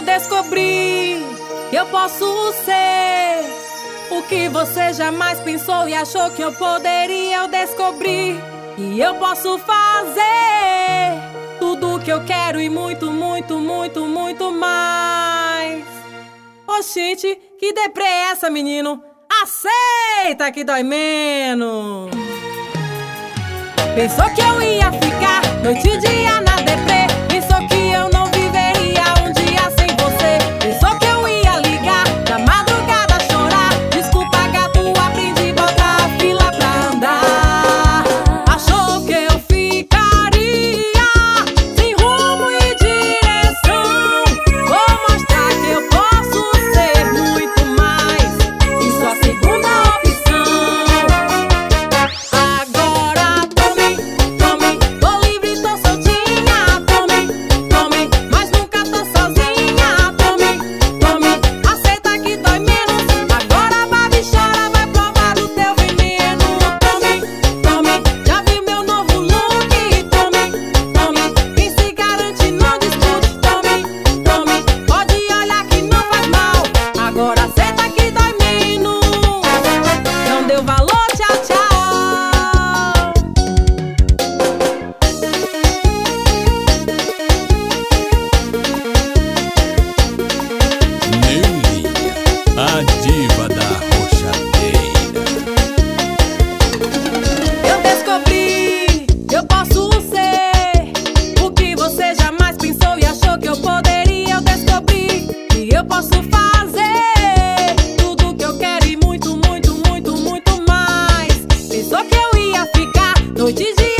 descobri que eu posso ser o que você jamais pensou e achou que eu poderia. Eu descobri que eu posso fazer tudo o que eu quero e muito, muito, muito, muito mais. Oxente, que deprê é essa, menino? Aceita que dói menos. Pensou que eu ia ficar noite e dia na deprê. Pensou que eu não viveria um dia sem você. Pensou que eu ia ligar na madrugada chorar. Desculpa, gato, aprendi a botar a fila pra andar. Achou que eu ficaria sem rumo e direção. Vou mostrar que eu posso ser muito mais que sua segunda opção. Agora tome, tô livre, tô soltinha. Tome, mas nunca tô sozinha. Tome, aceita que dói menos. Agora bebe e chora, vai provar do teu veneno. Tome, já viu meu novo look? Tome, quem se garante não discute. Tome, pode olhar que não faz mal. Agora aceita que dói menos. Não deu valor, tchau, tchau. Neulinha, a diva da roxadeira. Eu descobri que eu posso ser o que você jamais pensou e achou que eu poderia. Eu descobri que eu posso fazer tudo que eu quero e muito, muito, muito, muito mais. Pensou que eu ia ficar noite e dia